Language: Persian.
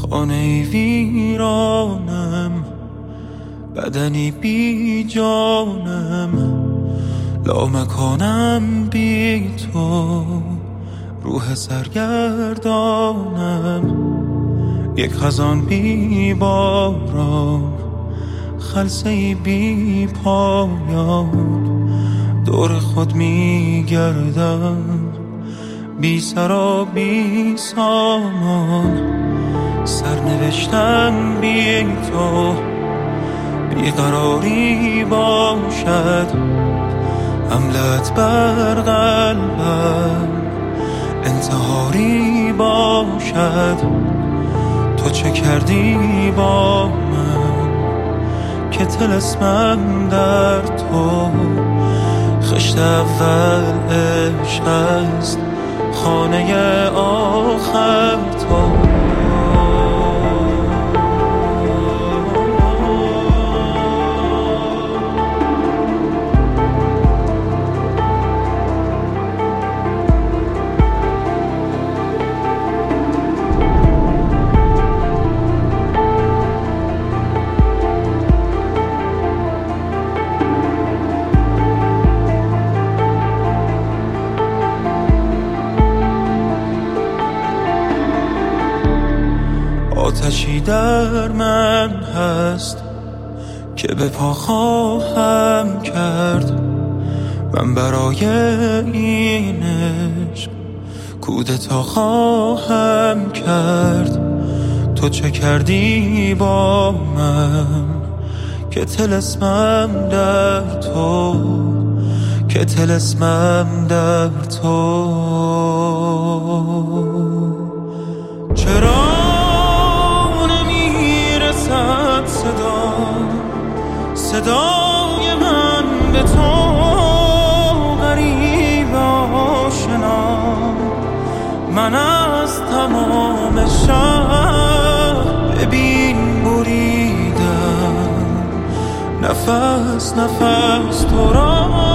خانه ویرانم، بدنی بی جانم، لامکانم بی تو، روح سرگردانم، یک خزان بی باران، خلسه‌ای بی پایان، دور خود می گردم، بی سر و بی سامان، سرنوشتم بی تو، بیقراری باشد، حملت بر قلبم انتحاری باشد. تو چه کردی با من که طلسمم در تو، خشت اول عشق است، خانه آخر تو. آتشی در من هست که به پا خواهم کرد، من برای این عشق کودتا خواهم کرد. تو چه کردی با من که طلسمم در تو، که طلسمم در تو. چرا صدای من به تو غریب آشنا، من از تمام شب ببین بریدم، نفس نفس تو را